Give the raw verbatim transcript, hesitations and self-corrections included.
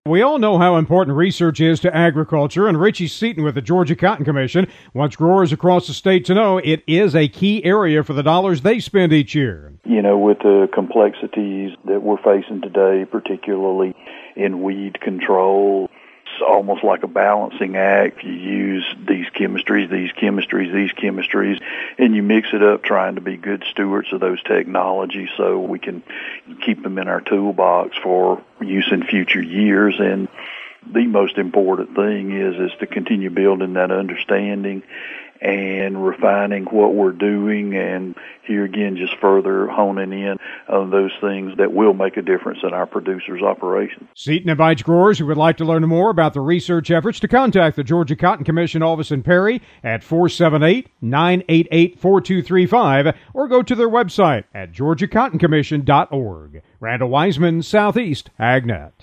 We all know how important research is to agriculture, and Richie Seaton with the Georgia Cotton Commission wants growers across the state to know it is a key area for the dollars they spend each year. You know, with the complexities that we're facing today, particularly in weed control, it's almost like a balancing act. You use these chemistries, these chemistries, these chemistries, and you mix it up trying to be good stewards of those technologies so we can keep them in our toolbox for use in future years. And the most important thing is, is to continue building that understanding and refining what we're doing, and here again just further honing in on those things that will make a difference in our producers' operations. Seaton invites growers who would like to learn more about the research efforts to contact the Georgia Cotton Commission office in Perry at four seven eight, nine eight eight, four two three five or go to their website at georgia cotton commission dot org. Randall Wiseman, Southeast AgNet.